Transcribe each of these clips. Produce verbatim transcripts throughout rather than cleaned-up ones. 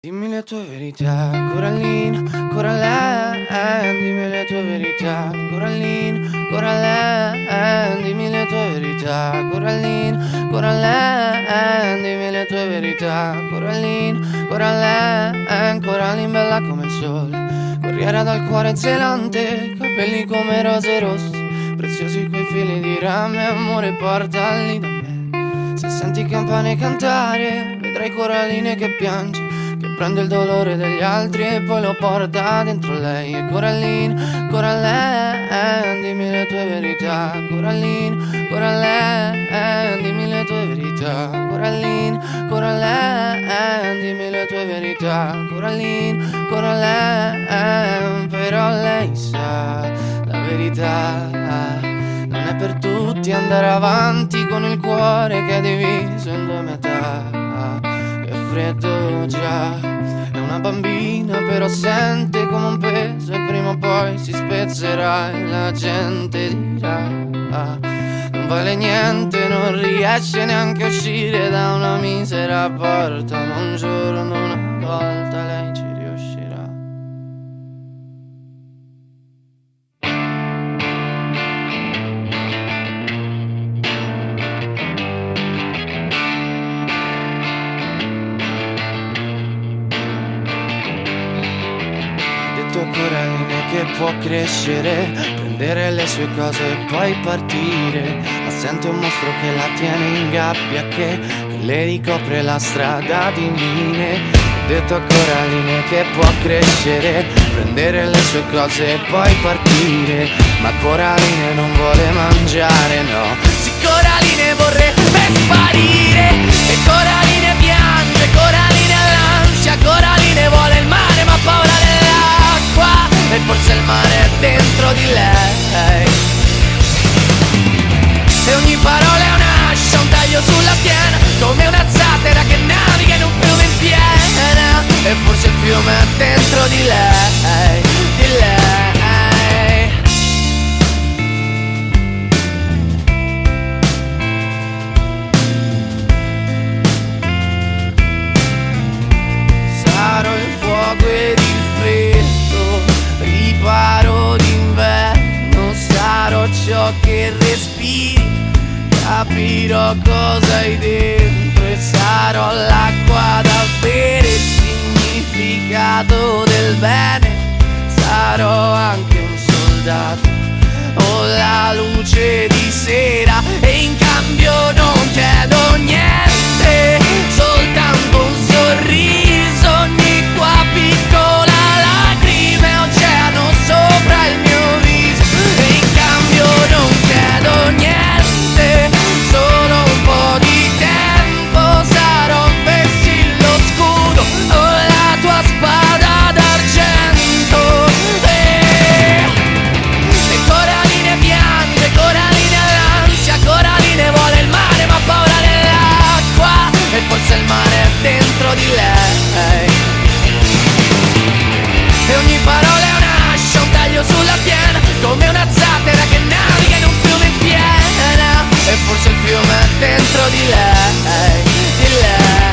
Dimmi le tue verità, Coraline, Coraline, dimmi le tue verità, Coraline, Coraline, dimmi le tue verità, Coraline, Coraline, dimmi le tue verità, Coraline, Coraline, Coraline bella come il sole, corriera dal cuore zelante, capelli come rose rosse, preziosi quei fili di rame, amore portali da me. Se senti campane cantare, vedrai Coraline che piange, che prende il dolore degli altri e poi lo porta dentro lei. E Coraline, Coraline, dimmi le tue verità, Coraline, Coraline, dimmi le tue verità, Coraline, Coraline, dimmi le tue verità, Coraline, Coraline. Però lei sa la verità, non è per tutti andare avanti con il cuore che è diviso in due metà. Che freddo già, è una bambina però sente come un peso e prima o poi si spezzerà e la gente dirà non vale niente, non riesce neanche a uscire da una misera porta, ma un giorno una volta lei ci riuscirà. Coraline che può crescere, prendere le sue cose e poi partire, ma sente un mostro che la tiene in gabbia, che, che le ricopre la strada di mine. Ho detto a Coraline che può crescere, prendere le sue cose e poi partire, ma Coraline non vuole mangiare, no. Sì, Coraline vorrebbe sparire, e Coraline piange, Coraline ha l'ansia, Coraline vuole il mare ma ha paura dell'acqua, e forse il mare è dentro di lei. E ogni parola è un'ascia, un taglio sulla schiena, come una zattera che naviga in un fiume in piena, e forse il fiume è dentro di lei, di lei. Sarò il fuoco ed il freddo, riparo d'inverno, sarò ciò che respiri, capirò cosa hai dentro e sarò l'acqua da bere, il significato del bene, sarò anche un soldato o la luce di sera, e in cambio non chiedo niente, soltanto un sorriso, ogni qua piccola lacrima, oceano sopra il mio viso, e in cambio non chiedo niente, solo un po' di tempo, sarò un vessillo scudo o la tua spada d'argento. E, e Coraline piange, Coraline ha l'ansia, Coraline vuole il mare ma ha paura dell'acqua, e forse il mare è dentro di lei. E ogni parola è un'ascia, un taglio sulla schiena, come una zattera che naviga in un fiume in piena, e forse il fiume è dentro di lei, di lei.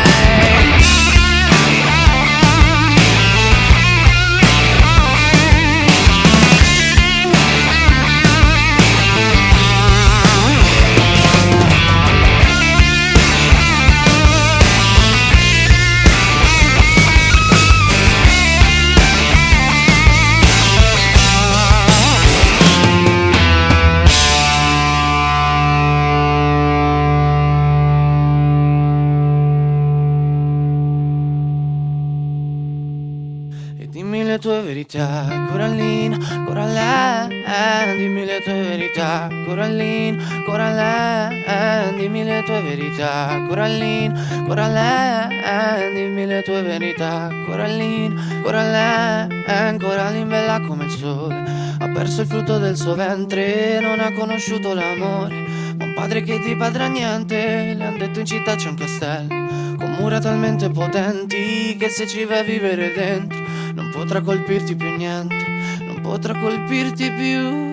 Dimmi le tue verità, Coraline, Coraline, dimmi le tue verità, Coraline, Coraline, dimmi le tue verità, Coraline, Coraline, dimmi le tue verità, Coraline, Coraline, Coraline bella come il sole, ha perso il frutto del suo ventre, non ha conosciuto l'amore, ma un padre che ti padrà niente, le han detto in città c'è un castello, con mura talmente potenti che se ci vai a vivere dentro non potrà colpirti più niente, non potrà colpirti più.